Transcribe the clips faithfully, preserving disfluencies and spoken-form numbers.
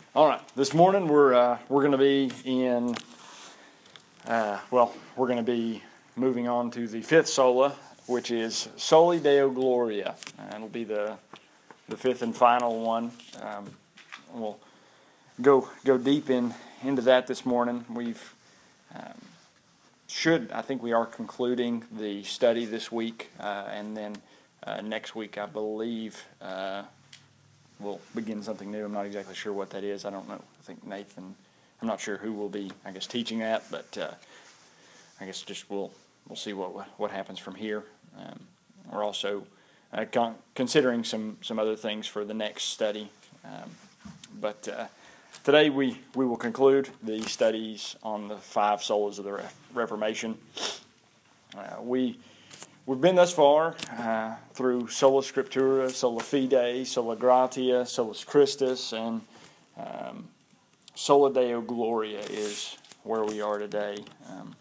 All right, this morning we're uh, we're going to be in, uh, well, we're going to be moving on to the fifth sola, which is Soli Deo Gloria, and it'll be the the fifth and final one. Um, we'll go go deep in into that this morning. We've um, should I think we are concluding the study this week, uh, and then uh, next week I believe. Uh, We'll begin something new. I'm not exactly sure what that is. I don't know. I think Nathan, I'm not sure who will be, I guess, teaching that, but uh, I guess just we'll we'll see what what happens from here. Um, we're also uh, con- considering some, some other things for the next study. Um, but uh, today we, we will conclude the studies on the five solas of the Re- Reformation. Uh, we... We've been thus far uh, through Sola Scriptura, Sola Fide, Sola Gratia, Solus Christus, and um, Sola Deo Gloria is where we are today, um,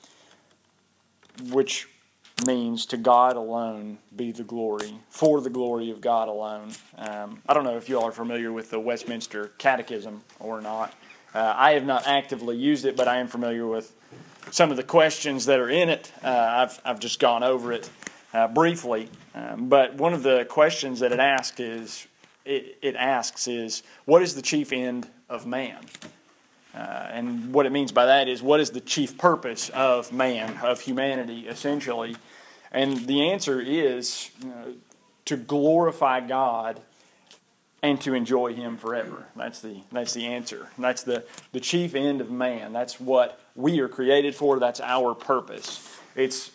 which means to God alone be the glory, for the glory of God alone. Um, I don't know if you all are familiar with the Westminster Catechism or not. Uh, I have not actively used it, but I am familiar with some of the questions that are in it. Uh, I've I've just gone over it uh, briefly, um, but one of the questions that it asks is it, it asks is what is the chief end of man? Uh, and what it means by that is what is the chief purpose of man, of humanity, essentially? And the answer is you know, to glorify God and to enjoy Him forever. That's the that's the answer. That's the, the chief end of man. That's what we are created for. That's our purpose. It's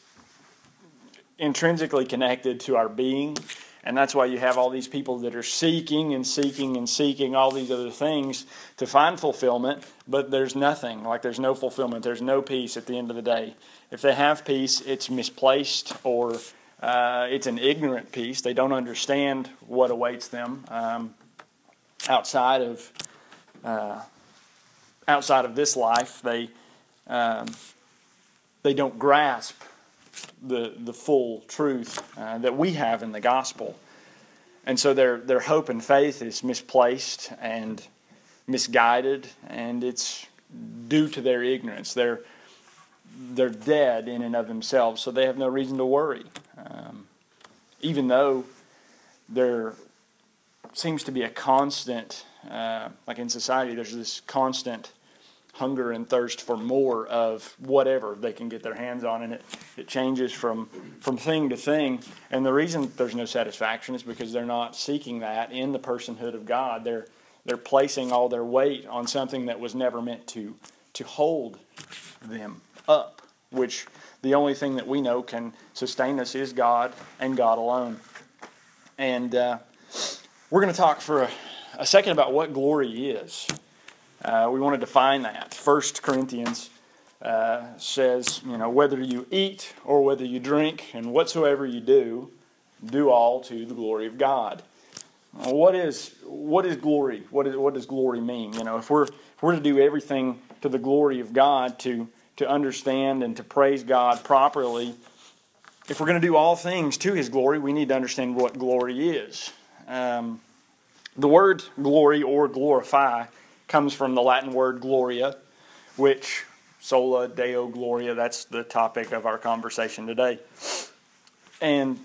intrinsically connected to our being, and that's why you have all these people that are seeking and seeking and seeking all these other things to find fulfillment, but there's nothing. Like there's no fulfillment. There's no peace at the end of the day. If they have peace, it's misplaced or Uh, it's an ignorant peace. They don't understand what awaits them um, outside of uh, outside of this life. They um, they don't grasp the the full truth uh, that we have in the gospel, and so their their hope and faith is misplaced and misguided, and it's due to their ignorance. They're they're dead in and of themselves, so they have no reason to worry. Um, even though there seems to be a constant, uh, like in society, there's this constant hunger and thirst for more of whatever they can get their hands on, and it, it changes from, from thing to thing. And the reason there's no satisfaction is because they're not seeking that in the personhood of God. They're they're placing all their weight on something that was never meant to to hold them up, which the only thing that we know can sustain us is God and God alone. And uh, we're going to talk for a, a second about what glory is. Uh, we want to define that. First Corinthians uh, says, you know, whether you eat or whether you drink, and whatsoever you do, do all to the glory of God. What is what is glory? What is what does glory mean? You know, if we're if we're to do everything to the glory of God, to to understand and to praise God properly, if we're going to do all things to His glory, we need to understand what glory is. Um, the word glory or glorify comes from the Latin word gloria, which sola deo gloria, that's the topic of our conversation today. And,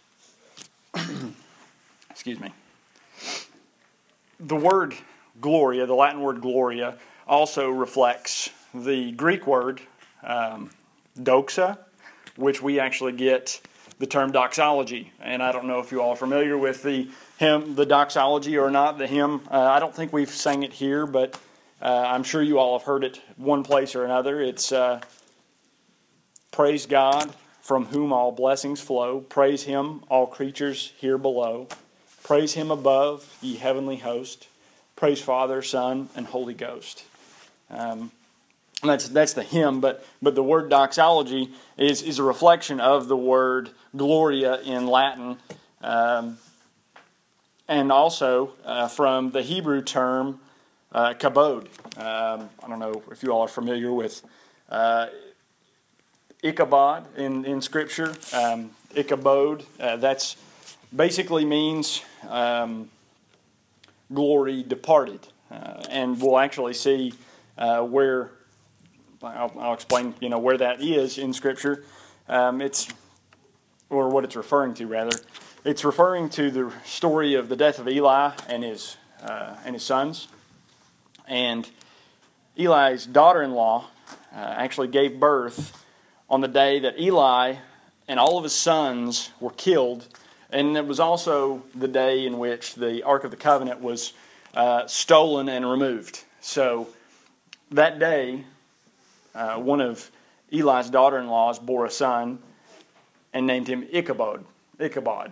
excuse me, the word gloria, the Latin word gloria, also reflects the Greek word um, doxa, which we actually get the term doxology. And I don't know if you all are familiar with the hymn, the doxology or not, the hymn. Uh, I don't think we've sang it here, but uh, I'm sure you all have heard it one place or another. It's uh, praise God from whom all blessings flow. Praise Him, all creatures here below. Praise Him above, ye heavenly host. Praise Father, Son, and Holy Ghost. Um, and that's that's the hymn, but but the word doxology is is a reflection of the word gloria in Latin, um, and also uh, from the Hebrew term uh, kabod. Um, I don't know if you all are familiar with uh, Ichabod in in Scripture. Um, Ichabod, uh, that's basically means um, glory departed. Uh, and we'll actually see uh, where, I'll, I'll explain, you know, where that is in Scripture. Um, it's, or what it's referring to, rather. It's referring to the story of the death of Eli and his uh, and his sons. And Eli's daughter-in-law uh, actually gave birth on the day that Eli and all of his sons were killed. And it was also the day in which the Ark of the Covenant was uh, stolen and removed. So that day, uh, one of Eli's daughter-in-laws bore a son and named him Ichabod, Ichabod,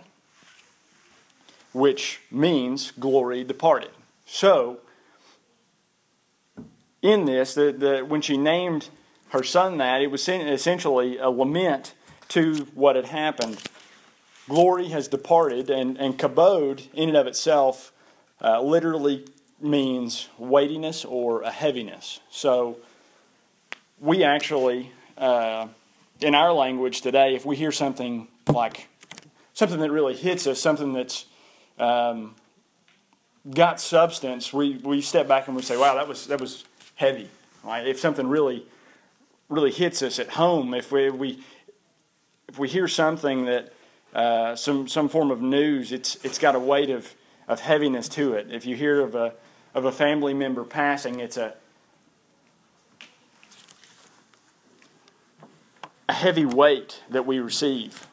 which means glory departed. So, in this, the, the, when she named her son that, it was essentially a lament to what had happened. Glory has departed, and, and kabod, in and of itself, uh, literally means weightiness or a heaviness. So, we actually, uh, in our language today, if we hear something like, something that really hits us, something that's um, got substance, we, we step back and we say, wow, that was that was heavy. Right? If something really really hits us at home, if we, we if we hear something that uh, some some form of news, it's it's got a weight of, of heaviness to it. If you hear of a of a family member passing, it's a a heavy weight that we receive.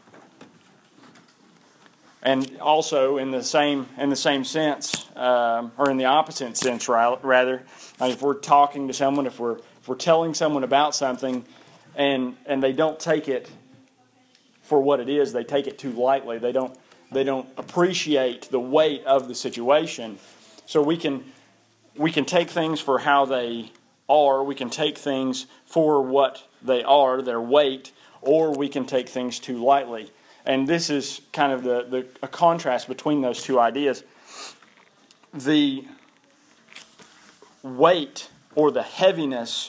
And also, in the same in the same sense, um, or in the opposite sense, rather, like if we're talking to someone, if we're if we're telling someone about something, and and they don't take it for what it is, they take it too lightly. They don't they don't appreciate the weight of the situation. So we can we can take things for how they are. We can take things for what they are, their weight, or we can take things too lightly. And this is kind of the, the a contrast between those two ideas. The weight or the heaviness,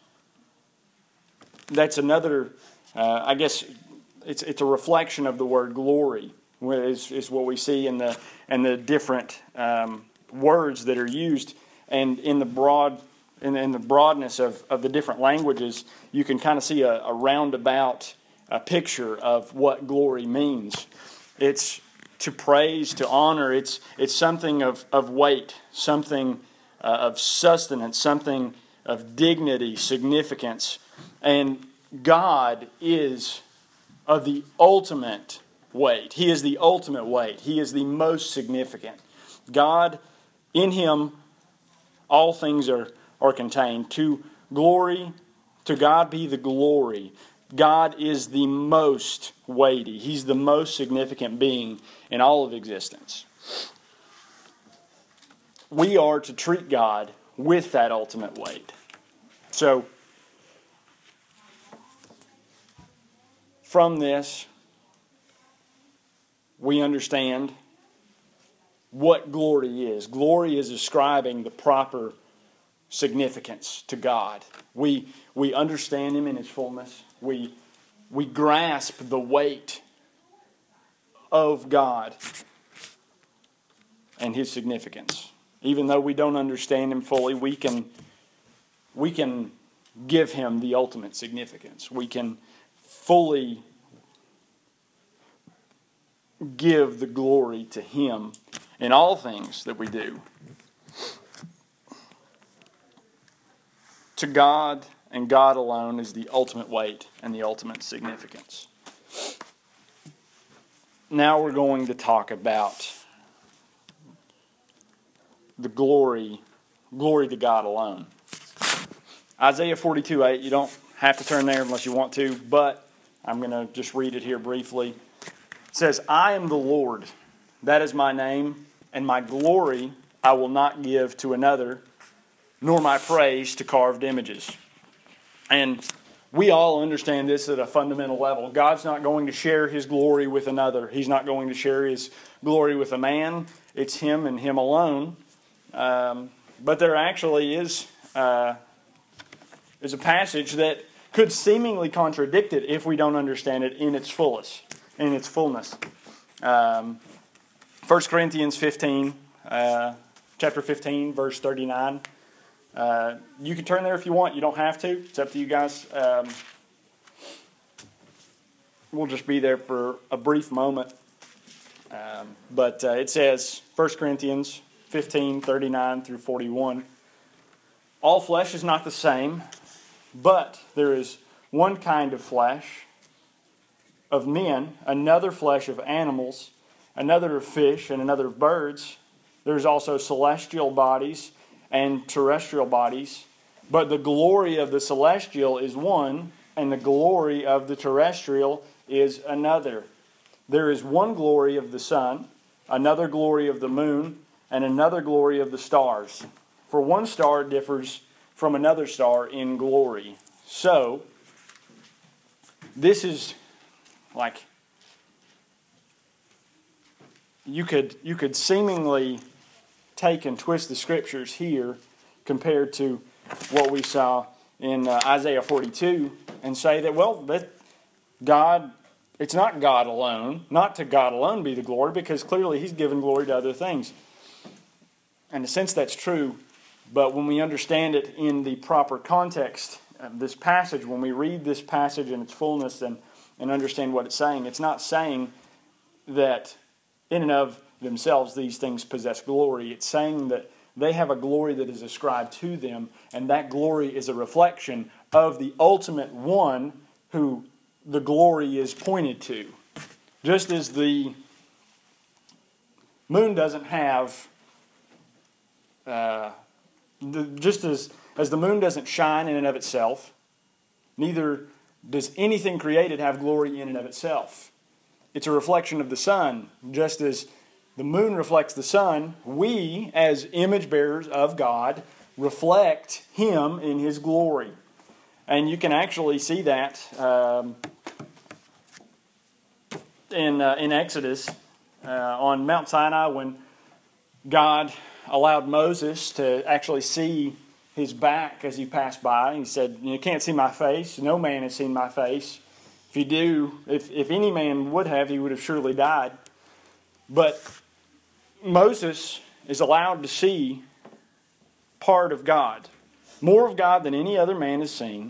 that's another, uh, I guess, it's it's a reflection of the word glory, is, is what we see in the, in the different um, words that are used. And in the broad in, in the broadness of, of the different languages, you can kind of see a, a roundabout a picture of what glory means. It's to praise, to honor. It's it's something of, of weight, something uh, of sustenance, something of dignity, significance. And God is of the ultimate weight. He is the ultimate weight. He is the most significant. God, in Him, all things are, are contained. To glory, to God be the glory. God is the most weighty. He's the most significant being in all of existence. We are to treat God with that ultimate weight. So, from this, we understand what glory is. Glory is ascribing the proper significance to God. We we understand Him in His fullness. We we grasp the weight of God and His significance. Even though we don't understand Him fully, we can we can give Him the ultimate significance. We can fully give the glory to Him in all things that we do. To God and God alone is the ultimate weight and the ultimate significance. Now we're going to talk about the glory, glory to God alone. Isaiah forty-two eight, you don't have to turn there unless you want to, but I'm going to just read it here briefly. It says, I am the Lord, that is my name, and my glory I will not give to another, nor my praise to carved images. And we all understand this at a fundamental level. God's not going to share His glory with another. He's not going to share His glory with a man. It's Him and Him alone. Um, but there actually is, uh, is a passage that could seemingly contradict it if we don't understand it in its fullest, in its fullness. Um, First Corinthians fifteen, uh, chapter fifteen, verse thirty-nine. Uh, you can turn there if you want. You don't have to. It's up to you guys. Um, we'll just be there for a brief moment. Um, but uh, it says, First Corinthians fifteen, thirty-nine through forty-one. All flesh is not the same, but there is one kind of flesh of men, another flesh of animals, another of fish, and another of birds. There is also celestial bodies and terrestrial bodies, but the glory of the celestial is one, and the glory of the terrestrial is another. There is one glory of the sun, another glory of the moon, and another glory of the stars. For one star differs from another star in glory. So, this is like, you could you could seemingly take and twist the scriptures here compared to what we saw in uh, Isaiah forty-two and say that, well, that God, it's not God alone, not to God alone be the glory, because clearly He's given glory to other things. In a sense, that's true, but when we understand it in the proper context of this passage, when we read this passage in its fullness and, and understand what it's saying, it's not saying that in and of themselves these things possess glory. It's saying that they have a glory that is ascribed to them, and that glory is a reflection of the ultimate one who the glory is pointed to. Just as the moon doesn't have, uh, the, just as, as the moon doesn't shine in and of itself, neither does anything created have glory in and of itself. It's a reflection of the sun. Just as the moon reflects the sun, we, as image bearers of God, reflect Him in His glory. And you can actually see that um, in uh, in Exodus uh, on Mount Sinai, when God allowed Moses to actually see His back as he passed by. He said, "You can't see my face. No man has seen my face. If you do, if, if any man would have, he would have surely died." But Moses is allowed to see part of God, more of God than any other man has seen.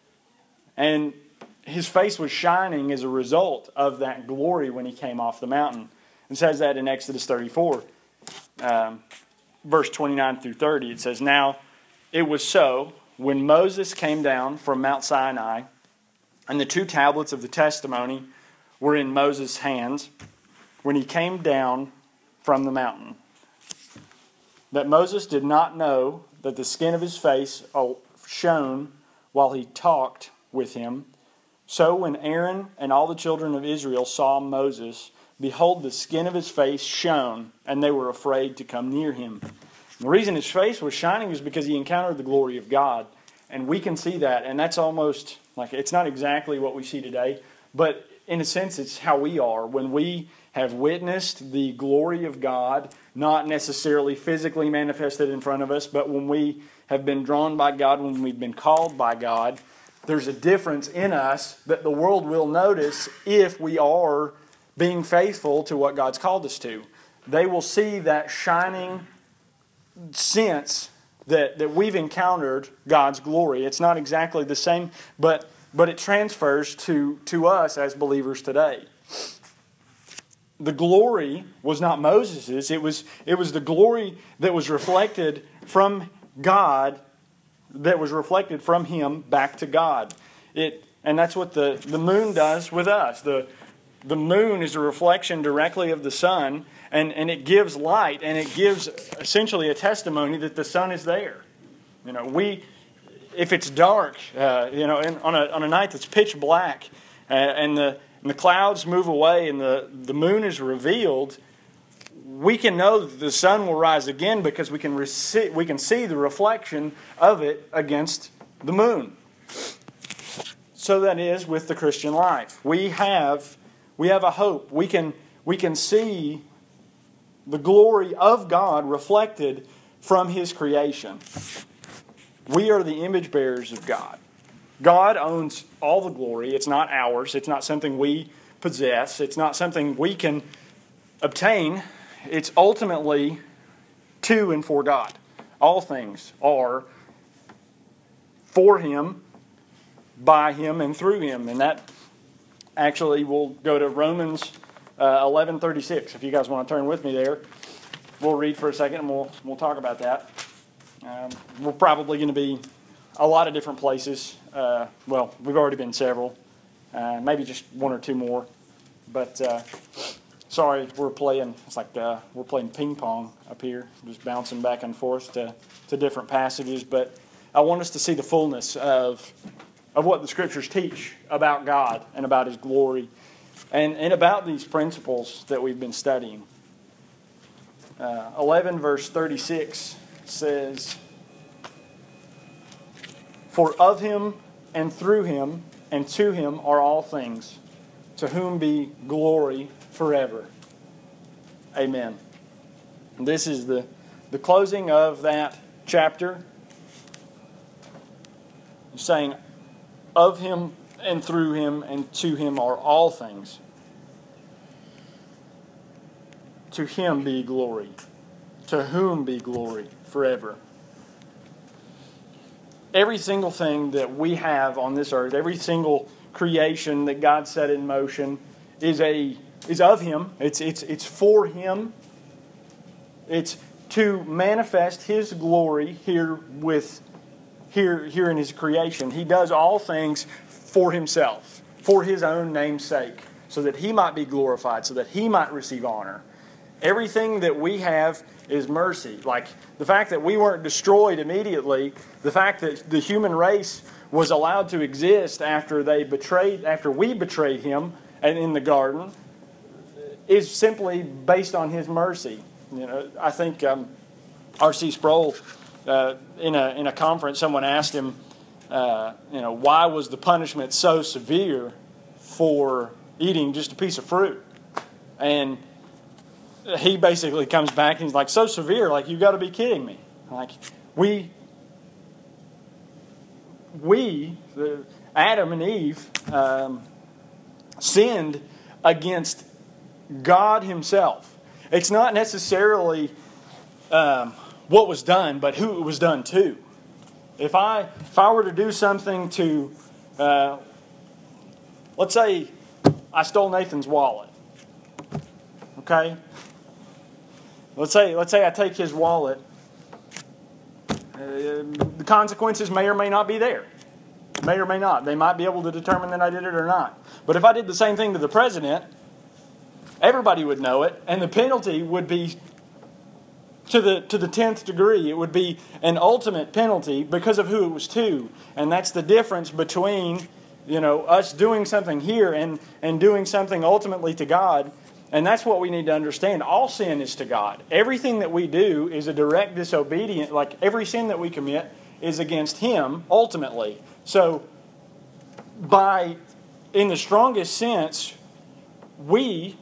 And his face was shining as a result of that glory when he came off the mountain. It says that in Exodus thirty-four, um, verse twenty-nine through thirty. It says, "Now it was so, when Moses came down from Mount Sinai, and the two tablets of the testimony were in Moses' hands, when he came down from the mountain, that Moses did not know that the skin of his face shone while he talked with him. So when Aaron and all the children of Israel saw Moses, behold, the skin of his face shone, and they were afraid to come near him." The reason his face was shining is because he encountered the glory of God. And we can see that, and that's almost like, it's not exactly what we see today, but in a sense it's how we are. When we have witnessed the glory of God, not necessarily physically manifested in front of us, but when we have been drawn by God, when we've been called by God, there's a difference in us that the world will notice if we are being faithful to what God's called us to. They will see that shining sense that, that we've encountered God's glory. It's not exactly the same, but but it transfers to, to us as believers today. The glory was not Moses's. It was, it was the glory that was reflected from God, that was reflected from Him back to God. It and that's what the, the moon does with us. The The moon is a reflection directly of the sun, and, and it gives light, and it gives essentially a testimony that the sun is there. You know, we, if it's dark, uh, you know, in, on a on a night that's pitch black, uh, and the and the clouds move away, and the, the moon is revealed, we can know that the sun will rise again because we can rece- we can see the reflection of it against the moon. So that is with the Christian life. We have. We have a hope. We can, we can see the glory of God reflected from His creation. We are the image bearers of God. God owns all the glory. It's not ours. It's not something we possess. It's not something we can obtain. It's ultimately to and for God. All things are for Him, by Him, and through Him. And that actually will go to Romans uh, eleven thirty-six. If you guys want to turn with me there, we'll read for a second and we'll we'll talk about that. Um, we're probably going to be a lot of different places. Uh, well, we've already been several. Uh, maybe just one or two more. But uh, sorry, we're playing. It's like uh, we're playing ping pong up here, just bouncing back and forth to, to different passages. But I want us to see the fullness of of what the Scriptures teach about God and about His glory, and and about these principles that we've been studying. Uh, eleven verse thirty-six says, "For of Him and through Him and to Him are all things, to whom be glory forever. Amen." And this is the, the closing of that chapter. He's saying, of Him and through Him and to Him are all things. To Him be glory. To whom be glory forever. Every single thing that we have on this earth, every single creation that God set in motion is a is of Him. It's it's it's for Him. It's to manifest His glory here with here here in His creation. He does all things for Himself, for His own name's sake, so that He might be glorified, so that He might receive honor. Everything that we have is mercy. Like the fact that we weren't destroyed immediately, the fact that the human race was allowed to exist after they betrayed, after we betrayed Him and in the garden, is simply based on His mercy. You know, I think um, R C Sproul, uh, in a in a conference, someone asked him, uh, you know, why was the punishment so severe for eating just a piece of fruit? And he basically comes back and he's like, so severe, like, you've got to be kidding me. Like, we, we, the, Adam and Eve, um, sinned against God Himself. It's not necessarily um, what was done, but who it was done to. If I, if I were to do something to, uh, let's say I stole Nathan's wallet, okay? Let's say, let's say I take his wallet. Uh, the consequences may or may not be there. May or may not. They might be able to determine that I did it or not. But if I did the same thing to the president, everybody would know it, and the penalty would be to the to the tenth degree. It would be an ultimate penalty because of who it was to. And that's the difference between, you know, us doing something here and, and doing something ultimately to God. And that's what we need to understand. All sin is to God. Everything that we do is a direct disobedience. Like every sin that we commit is against Him, ultimately. So, by, in the strongest sense, we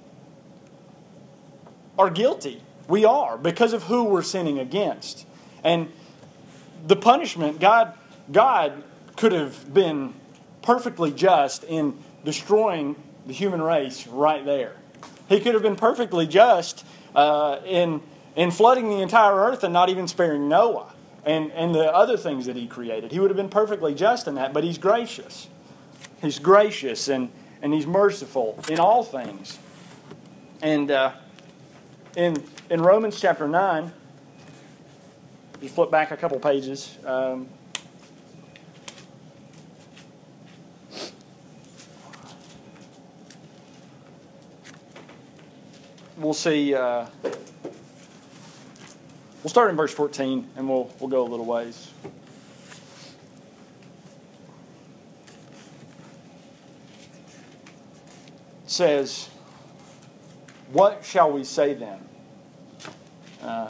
are guilty. We are, because of who we're sinning against. And the punishment, God, God could have been perfectly just in destroying the human race right there. He could have been perfectly just uh, in in flooding the entire earth and not even sparing Noah and, and the other things that He created. He would have been perfectly just in that, but He's gracious. He's gracious and, and He's merciful in all things. And uh, in in Romans chapter nine, you flip back a couple pages. Um, We'll see. Uh, we'll start in verse fourteen, and we'll we'll go a little ways. It says, "What shall we say then?" Uh,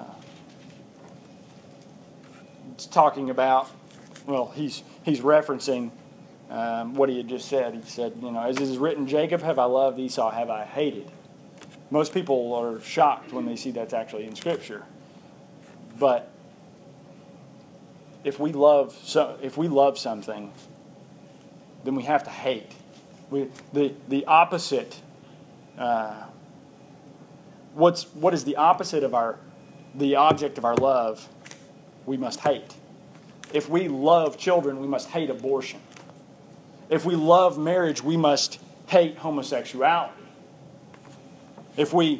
it's talking about. Well, he's he's referencing um, what he had just said. He said, "You know, as it is written, Jacob have I loved, Esau have I hated." Most people are shocked when they see that's actually in Scripture. But if we love so, if we love something, then we have to hate. We, the the opposite. Uh, what's what is the opposite of our the object of our love, we must hate. If we love children, we must hate abortion. If we love marriage, we must hate homosexuality. If we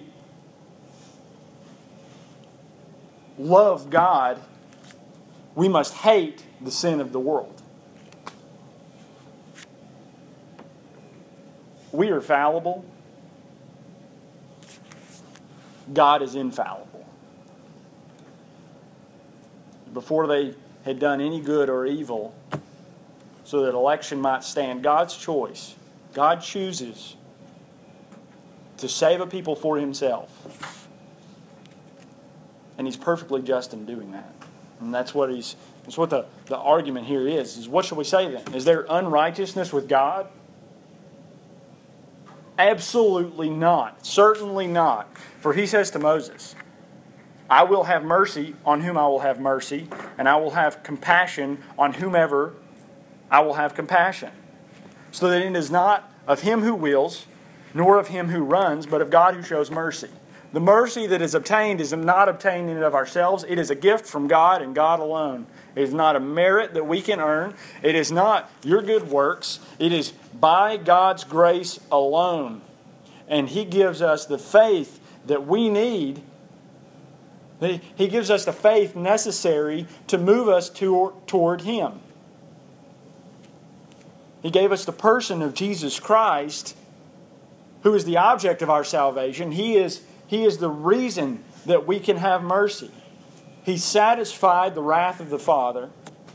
love God, we must hate the sin of the world. We are fallible. God is infallible. Before they had done any good or evil, so that election might stand, God's choice, God chooses to save a people for Himself. And He's perfectly just in doing that. And that's what he's that's what the, the argument here is, is what shall we say then? Is there unrighteousness with God? Absolutely not. Certainly not. For He says to Moses, I will have mercy on whom I will have mercy, and I will have compassion on whomever I will have compassion. So that it is not of him who wills, nor of him who runs, but of God who shows mercy. The mercy that is obtained is not obtained in and of ourselves. It is a gift from God and God alone. It is not a merit that we can earn. It is not your good works. It is by God's grace alone. And He gives us the faith that we need. He gives us the faith necessary to move us to, toward Him. He gave us the person of Jesus Christ, who is the object of our salvation. He is He is the reason that we can have mercy. He satisfied the wrath of the Father.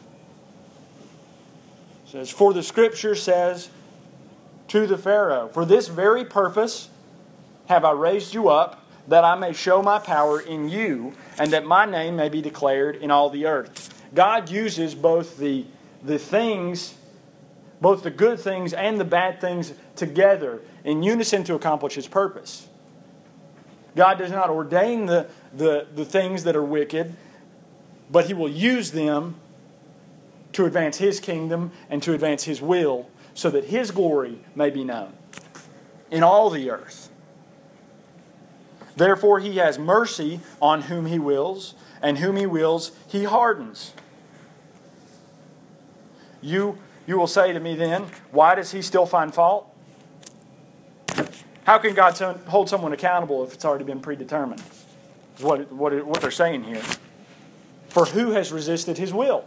It says, for the Scripture says to the Pharaoh, for this very purpose have I raised you up, that I may show my power in you, and that my name may be declared in all the earth. God uses both the, the things, both the good things and the bad things together in unison to accomplish His purpose. God does not ordain the, the, the things that are wicked, but He will use them to advance His kingdom and to advance His will, so that His glory may be known in all the earth. Therefore He has mercy on whom He wills, and whom He wills He hardens. You, you will say to me then, why does He still find fault? How can God hold someone accountable if it's already been predetermined? Is what, what, what they're saying here. For who has resisted His will?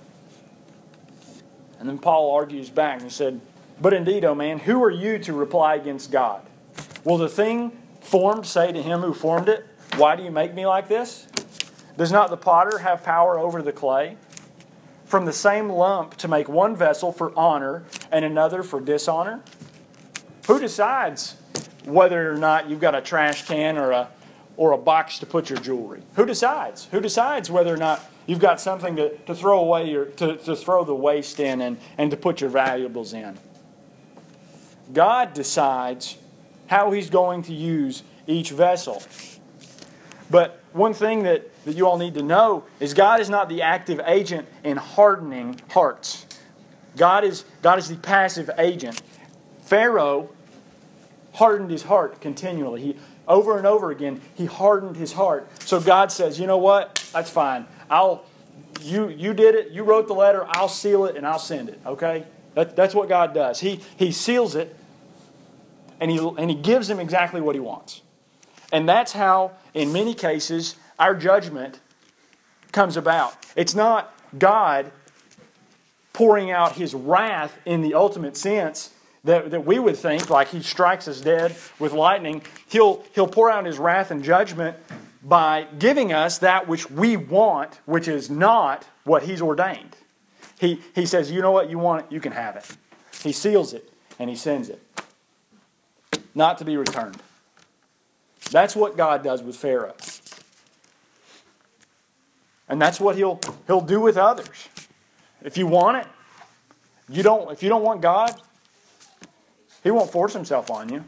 And then Paul argues back and said, but indeed, O man, who are you to reply against God? Will the thing formed say to him who formed it, why do you make me like this? Does not the potter have power over the clay? From the same lump to make one vessel for honor and another for dishonor? Who decides whether or not you've got a trash can or a or a box to put your jewelry? Who decides? Who decides whether or not you've got something to, to throw away your to, to throw the waste in and, and to put your valuables in? God decides how He's going to use each vessel. But one thing that, that you all need to know is God is not the active agent in hardening hearts. God is, God is the passive agent. Pharaoh hardened his heart continually. He, over and over again, he hardened his heart. So God says, you know what? That's fine. I'll, you, you did it. You wrote the letter. I'll seal it and I'll send it. Okay? That, that's what God does. He, he seals it and he, and he gives him exactly what He wants. And that's how, in many cases, our judgment comes about. It's not God pouring out His wrath in the ultimate sense that, that we would think, like He strikes us dead with lightning. He'll, he'll pour out His wrath and judgment by giving us that which we want, which is not what He's ordained. He, he says, you know what, you want it, you can have it. He seals it and He sends it. Not to be returned. That's what God does with Pharaoh. And that's what He'll He'll do with others. If you want it, you don't if you don't want God, He won't force Himself on you.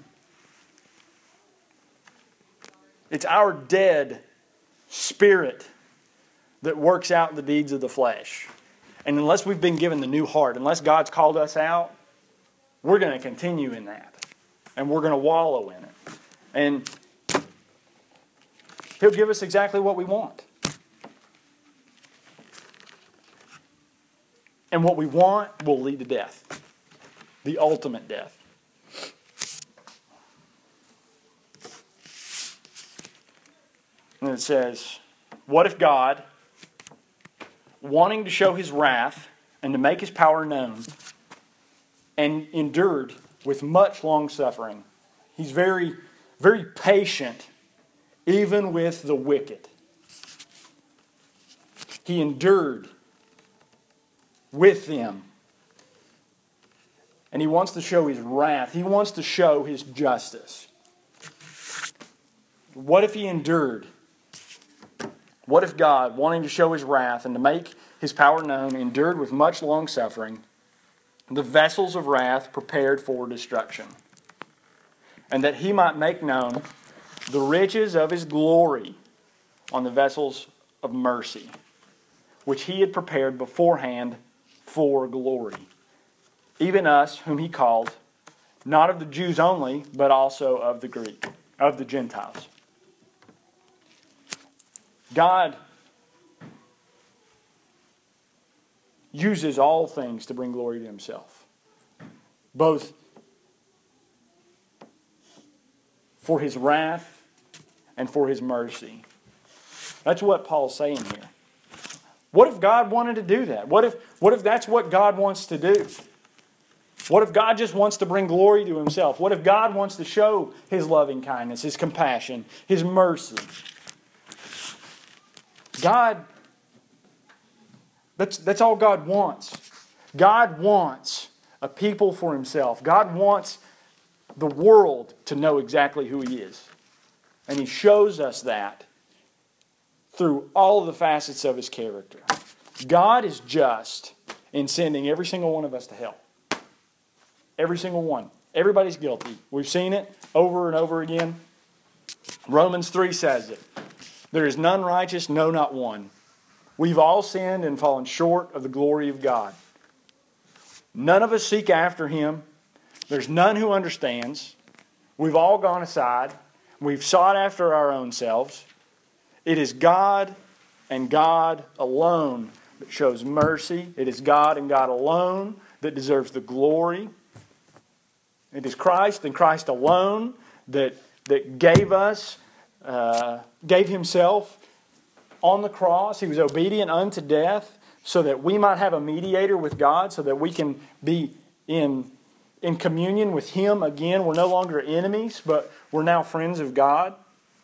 It's our dead spirit that works out the deeds of the flesh. And unless we've been given the new heart, unless God's called us out, we're going to continue in that. And we're going to wallow in it. And He'll give us exactly what we want. And what we want will lead to death. The ultimate death. And it says, what if God, wanting to show His wrath and to make His power known, and endured with much long suffering. He's very, very patient, even with the wicked. He endured with them. And He wants to show His wrath. He wants to show His justice. What if He endured? What if God, wanting to show His wrath and to make His power known, endured with much long suffering the vessels of wrath prepared for destruction, and that He might make known the riches of His glory on the vessels of mercy, which He had prepared beforehand for glory, even us whom He called, not of the Jews only, but also of the Greek, of the Gentiles. God uses all things to bring glory to Himself, both for His wrath and for His mercy. That's what Paul's saying here. What if God wanted to do that? What if, what if that's what God wants to do? What if God just wants to bring glory to Himself? What if God wants to show His loving kindness, His compassion, His mercy? God, that's, that's all God wants. God wants a people for Himself. God wants the world to know exactly who He is. And He shows us that through all of the facets of His character. God is just in sending every single one of us to hell. Every single one. Everybody's guilty. We've seen it over and over again. Romans three says it. There is none righteous, no, not one. We've all sinned and fallen short of the glory of God. None of us seek after Him. There's none who understands. We've all gone aside. We've sought after our own selves. It is God and God alone that shows mercy. It is God and God alone that deserves the glory. It is Christ and Christ alone that, that gave us, uh, gave Himself on the cross. He was obedient unto death so that we might have a mediator with God, so that we can be in, in communion with Him again. We're no longer enemies, but we're now friends of God.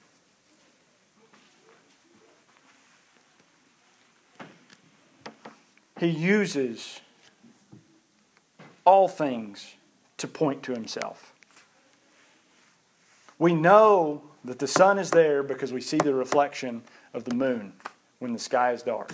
He uses all things to point to Himself. We know that the sun is there because we see the reflection of the moon when the sky is dark.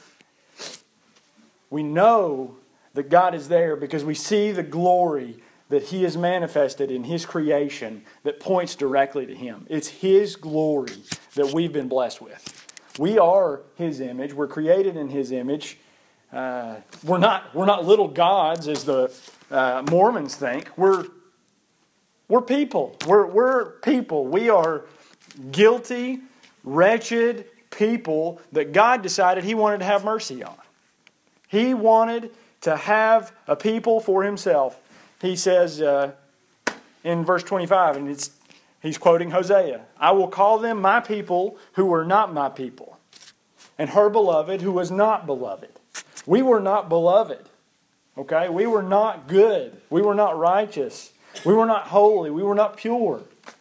We know that God is there because we see the glory that He has manifested in His creation that points directly to Him. It's His glory that we've been blessed with. We are His image. We're created in His image. Uh, we're not we're not little gods as the uh, Mormons think. We're we're people. We're we're people. We are guilty, wretched people that God decided He wanted to have mercy on. He wanted to have a people for Himself. He says uh, in verse twenty-five, and it's he's quoting Hosea, "I will call them my people who were not my people, and her beloved who was not beloved." We were not beloved. Okay? We were not good. We were not righteous. We were not holy. We were not pure.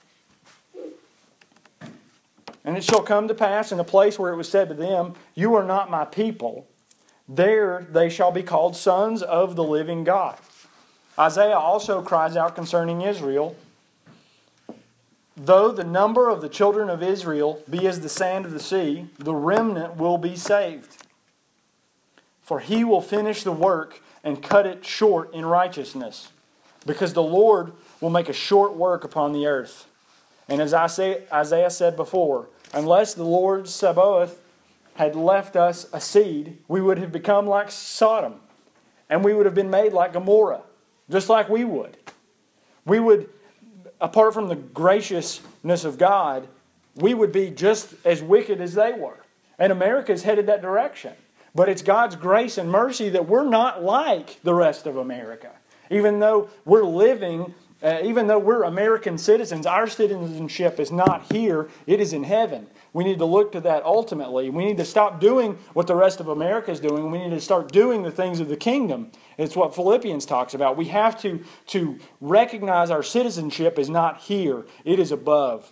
And it shall come to pass in a place where it was said to them, "You are not my people," there they shall be called sons of the living God. Isaiah also cries out concerning Israel, "Though the number of the children of Israel be as the sand of the sea, the remnant will be saved. For He will finish the work and cut it short in righteousness, because the Lord will make a short work upon the earth." And as Isaiah said before, unless the Lord Sabaoth had left us a seed, we would have become like Sodom, and we would have been made like Gomorrah, just like we would. We would, apart from the graciousness of God, we would be just as wicked as they were. And America's headed that direction. But it's God's grace and mercy that we're not like the rest of America. Even though we're living, uh, even though we're American citizens, our citizenship is not here, it is in heaven. We need to look to that ultimately. We need to stop doing what the rest of America is doing. We need to start doing the things of the kingdom. It's what Philippians talks about. We have to, to recognize our citizenship is not here, it is above.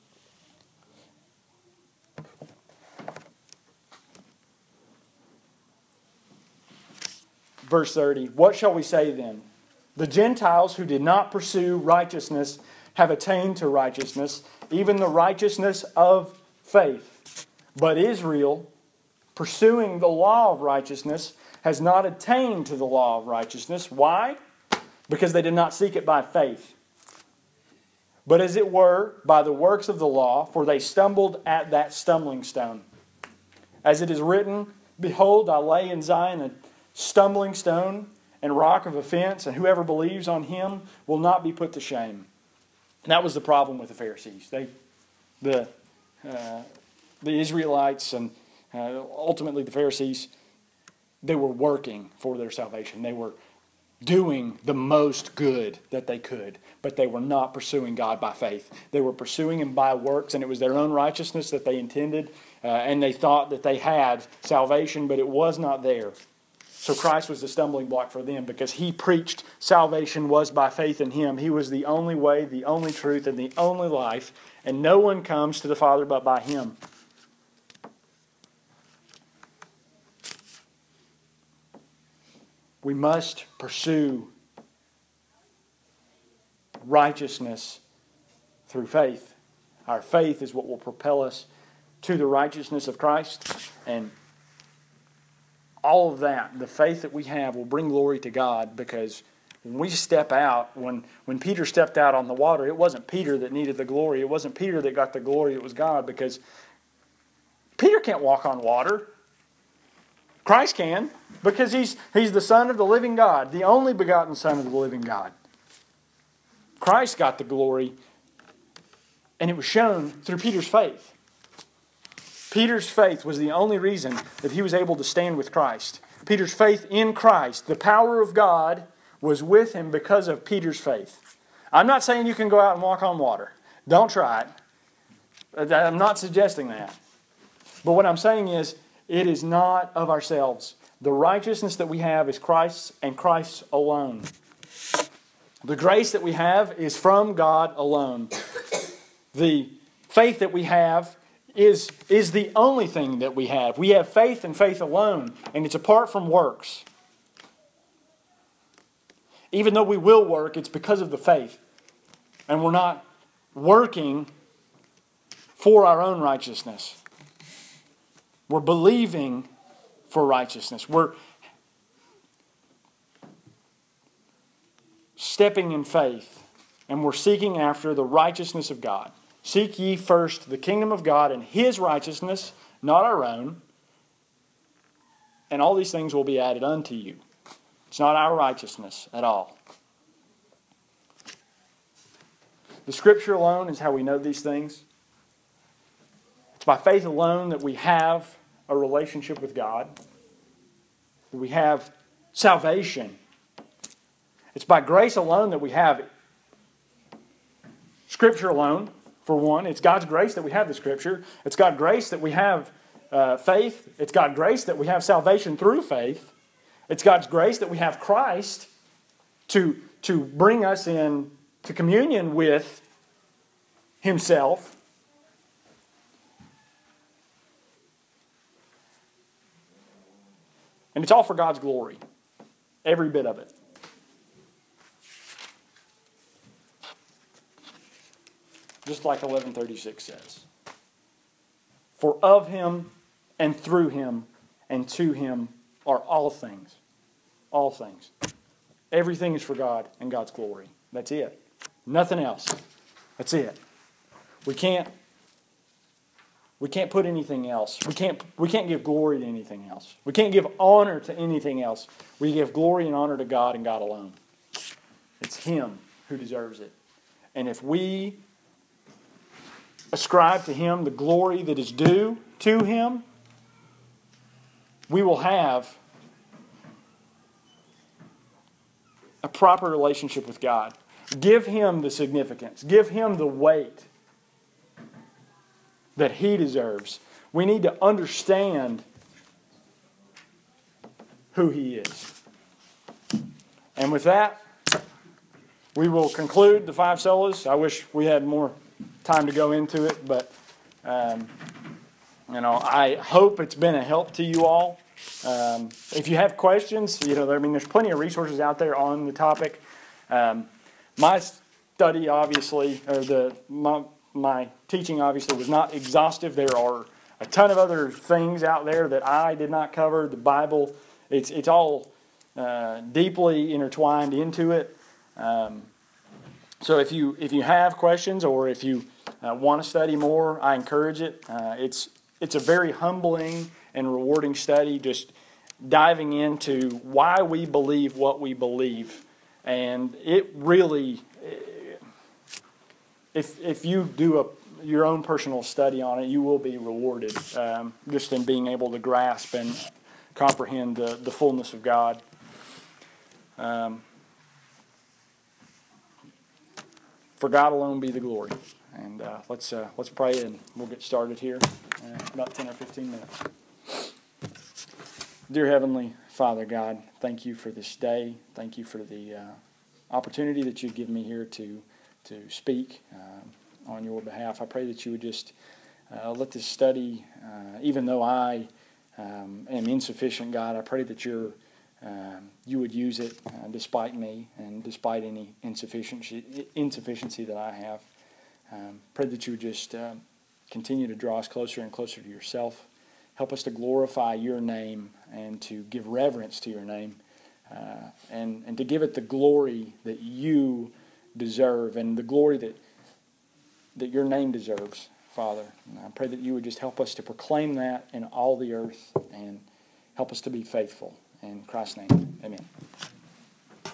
Verse thirty, what shall we say then? The Gentiles who did not pursue righteousness have attained to righteousness, even the righteousness of faith. But Israel, pursuing the law of righteousness, has not attained to the law of righteousness. Why? Because they did not seek it by faith, but as it were by the works of the law, for they stumbled at that stumbling stone. As it is written, behold, I lay in Zion a stumbling stone and rock of offense, and whoever believes on him will not be put to shame. And that was the problem with the Pharisees. They, the, uh, the Israelites and uh, ultimately the Pharisees, they were working for their salvation. They were doing the most good that they could, but they were not pursuing God by faith. They were pursuing Him by works, and it was their own righteousness that they intended, uh, and they thought that they had salvation, but it was not there. So Christ was the stumbling block for them because He preached salvation was by faith in Him. He was the only way, the only truth, and the only life, and no one comes to the Father but by Him. We must pursue righteousness through faith. Our faith is what will propel us to the righteousness of Christ, and all of that, the faith that we have, will bring glory to God, because when we step out, when, when Peter stepped out on the water, it wasn't Peter that needed the glory. It wasn't Peter that got the glory. It was God, because Peter can't walk on water. Christ can, because he's, he's the Son of the living God, the only begotten Son of the living God. Christ got the glory, and it was shown through Peter's faith. Peter's faith was the only reason that he was able to stand with Christ. Peter's faith in Christ, the power of God, was with him because of Peter's faith. I'm not saying you can go out and walk on water. Don't try it. I'm not suggesting that. But what I'm saying is, it is not of ourselves. The righteousness that we have is Christ's and Christ's alone. The grace that we have is from God alone. The faith that we have is, is the only thing that we have. We have faith and faith alone, and it's apart from works. Even though we will work, it's because of the faith. And we're not working for our own righteousness. We're believing for righteousness. We're stepping in faith, and we're seeking after the righteousness of God. Seek ye first the kingdom of God and His righteousness, not our own, and all these things will be added unto you. It's not our righteousness at all. The Scripture alone is how we know these things. It's by faith alone that we have a relationship with God, that we have salvation. It's by grace alone that we have it. Scripture alone, for one. It's God's grace that we have the Scripture. It's God's grace that we have uh, faith. It's God's grace that we have salvation through faith. It's God's grace that we have Christ to, to bring us in to communion with Himself. And it's all for God's glory. Every bit of it. Just like eleven thirty-six says. For of Him and through Him and to Him are all things. All things. Everything is for God and God's glory. That's it. Nothing else. That's it. We can't we can't put anything else. We can't we can't give glory to anything else. We can't give honor to anything else. We give glory and honor to God and God alone. It's Him who deserves it. And if we ascribe to Him the glory that is due to Him, we will have a proper relationship with God. Give Him the significance. Give Him the weight that He deserves. We need to understand who He is. And with that, we will conclude the five solas. I wish we had more time to go into it, but um, you know, I hope it's been a help to you all. Um, if you have questions, you know, I mean, there's plenty of resources out there on the topic. Um, my study, obviously, or the my, my teaching, obviously, was not exhaustive. There are a ton of other things out there that I did not cover. The Bible, it's it's all uh, deeply intertwined into it. Um, so if you if you have questions or if you uh, want to study more, I encourage it. Uh, it's it's a very humbling and rewarding study, just diving into why we believe what we believe. And it really, if if you do a your own personal study on it, you will be rewarded um, just in being able to grasp and comprehend the, the fullness of God. Um, for God alone be the glory. And uh, let's uh, let's pray and we'll get started here in about ten or fifteen minutes. Dear Heavenly Father God, thank you for this day. Thank you for the uh, opportunity that you've given me here to to speak uh, on your behalf. I pray that you would just uh, let this study, uh, even though I um, am insufficient, God, I pray that you're, um, you would use it uh, despite me and despite any insufficiency, insufficiency that I have. Um, pray that you would just uh, continue to draw us closer and closer to yourself. Help us to glorify your name and to give reverence to your name uh, and, and to give it the glory that you deserve and the glory that that your name deserves, Father. And I pray that you would just help us to proclaim that in all the earth and help us to be faithful. In Christ's name, amen.